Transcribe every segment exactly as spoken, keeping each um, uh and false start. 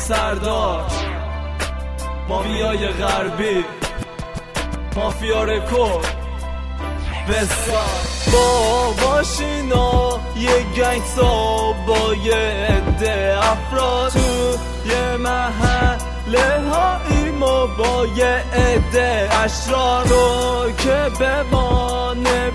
سردار، مافیای غربی، مافیا رکورد بسار با ماشینا یه گنگسا با یه عده افراد تو یه محله هایی ما با یه عده اشرار رو که به ما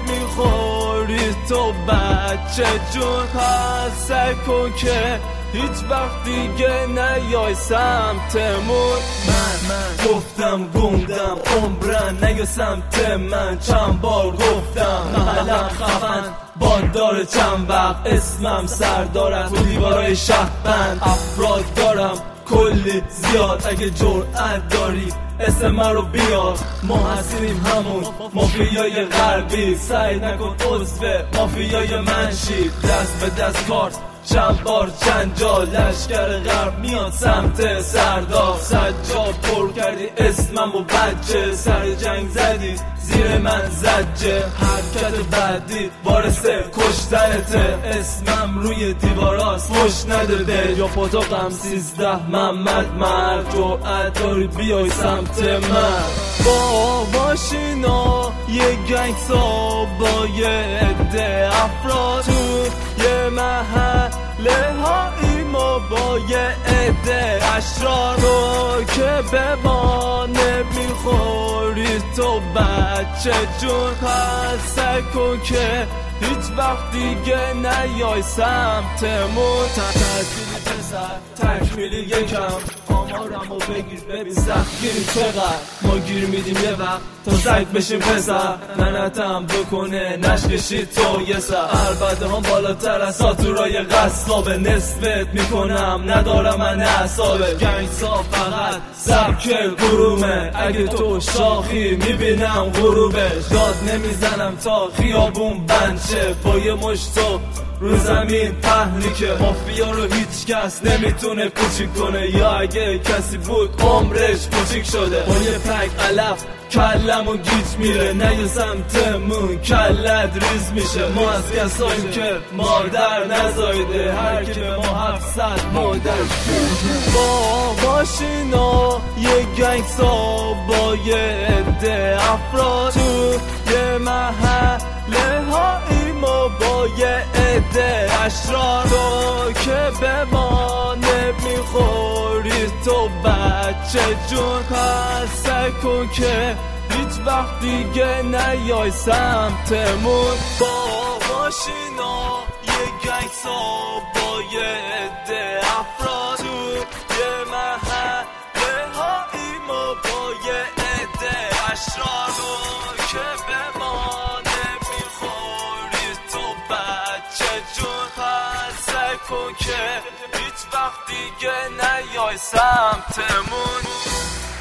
نمیخوری تو بچه جون. پس سعی کن که هیچ وقت دیگه نیای سمتمون. من من گفتم گوندم عمرن نیا سمت من، چند بار گفتم محلم خفن باندار چند وقت، اسمم سردار است و دیوارای شهربند افراد دارم کلی زیاد. اگه جرأت داری اسم من رو بیار، ما هستیم همون مافیای غربی، سعی نکن عضو مافیای منشی. دست به دست کارت چند بار چند جا لشکر غرب میاد سمت سردار. سجاد پر کردی اسمم و بچه، سر جنگ زدی زیر من زجه، حرکت بعدی وارث کشتنته، اسمم روی دیواراست فش نداده یا پاتاقم سیزده محمد مرد. جرأت داری بیای سمت من با ماشینا یه گنگسا با یه عده افراد تو یه محله هایی ما با یه عده اشرار رو که به ما نمیخوری تو بچه جون. پس سعی کن که هیچ وقت دیگه نیای سمتمون. تحصیلی پسر تکمیلی یکم آمارمو بگیر ببین سختگیری چقدر، ما گیر میدیم یه وقت تا سگ بشیم پسر، منتم بکنه نشکشی تو یه سر. البته هم بالاتر از ساتورای قصابه، نصفت میکنم ندارم من اعصابه. گنگسا فقط سبک گرومه، اگه تو شاخی میبینم غروبش، داد نمیزنم تا خیابون بنشه با یه مشتو رو زمین پهنی که مافیا رو هیچ کس نمیتونه کوچیک کنه، یا اگه کسی بود عمرش کوچیک شده. با یه پک علف کلم و گیج میره، نه یه سمتمون کلت ریز میشه. ما از کساییم که مادر نزایده، هر که به ما هفتصد مادر با ماشینا یه گنگسا با یه عده افراد تو یه محله هایی ما با یه عده اشرار رو که به ما نمیخوری تو بچه جون. پس سعی کن که هیچ وقت دیگه نیای سمتمون با ماشینا یه گنگسا با یه عده افراد تو یه محله هایی ما با یه عده اشرار رو که به ما نمیخوری تو بچه جون. پس سعی کن که هیچ وقت دیگه نیای سمتمون.